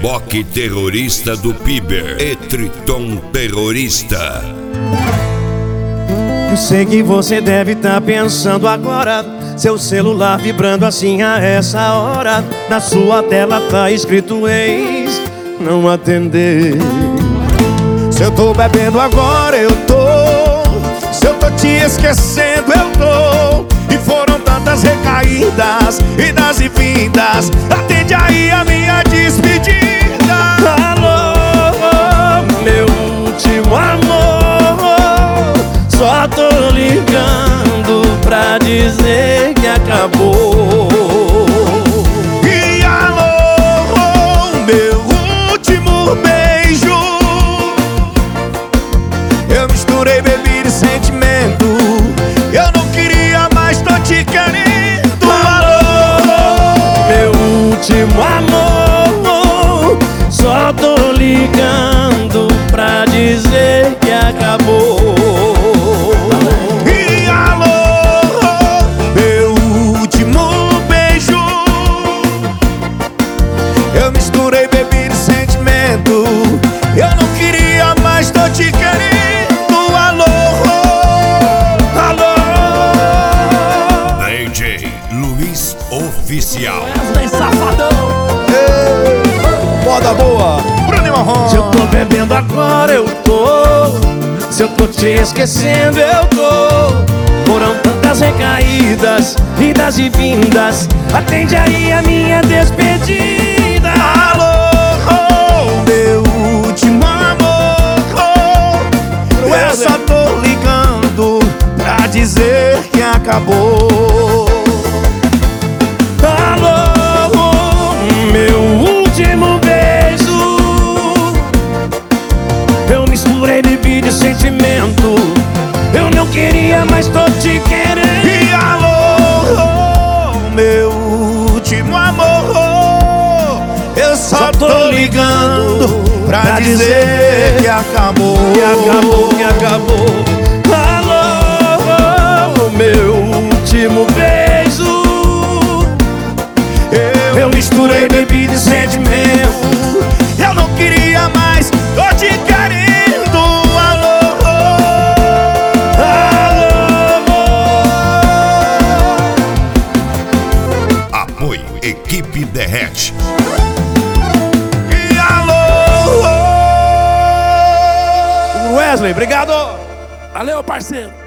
reboque terrorista do Piber e Triton terrorista. Eu sei que você deve estar pensando agora, seu celular vibrando assim a essa hora. Na sua tela tá escrito ex, não atender. Se eu tô bebendo agora eu tô, se eu tô te esquecendo eu tô. E foram tantas recaídas, idas e vindas. Atende aí a minha despedida. Alô, meu último amor, só tô ligando pra dizer que acabou. E alô, meu último beijo, eu misturei bebida e sentimento. Eu não queria mais, tô te querendo. Alô, meu último amor, só tô ligando pra dizer que acabou. E alô, meu último beijo, eu misturei bebida e sentimento. Eu não queria mais, tô te querendo. Alô, alô, DJ Luiz Oficial. Wesley Safadão. moda boa, Bruno Marrom. Se eu tô bebendo agora eu tô, se eu tô te esquecendo eu tô. Foram tantas recaídas, idas e vindas. Atende aí a minha despedida. Alô, meu último amor, eu só tô ligando pra dizer que acabou. Alô, meu último beijo, eu misturei bebida e sentimento. Eu não queria, mas tô te querendo. E alô, meu último amor, eu só tô ligando pra dizer que acabou. Que acabou, que acabou. Alô, meu último beijo, eu misturei bebida e sentimento. Eu não queria mais, tô te querendo. Alô, alô. Apoio Equipe Derrete. E alô, Wesley, obrigado. Valeu, parceiro.